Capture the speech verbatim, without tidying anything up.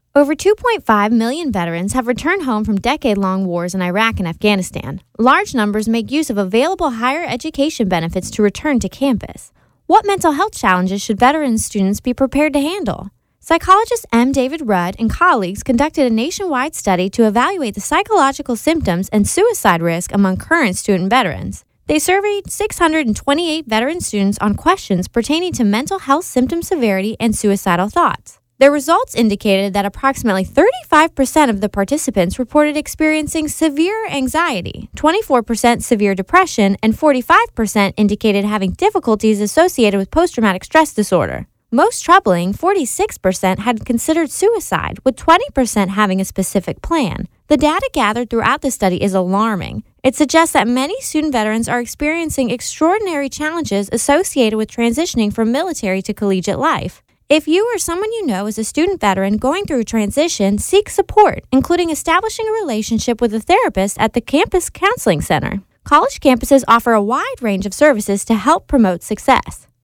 Over two point five million veterans have returned home from decade-long wars in Iraq and Afghanistan. Large numbers make use of available higher education benefits to return to campus. What mental health challenges should veteran students be prepared to handle? Psychologist M. David Rudd and colleagues conducted a nationwide study to evaluate the psychological symptoms and suicide risk among current student veterans. They surveyed six hundred twenty-eight veteran students on questions pertaining to mental health symptom severity and suicidal thoughts. Their results indicated that approximately thirty-five percent of the participants reported experiencing severe anxiety, twenty-four percent severe depression, and forty-five percent indicated having difficulties associated with post-traumatic stress disorder. Most troubling, forty-six percent had considered suicide, with twenty percent having a specific plan. The data gathered throughout the study is alarming. It suggests that many student veterans are experiencing extraordinary challenges associated with transitioning from military to collegiate life. If you or someone you know is a student veteran going through a transition, seek support, including establishing a relationship with a therapist at the Campus Counseling Center. College campuses offer a wide range of services to help promote success.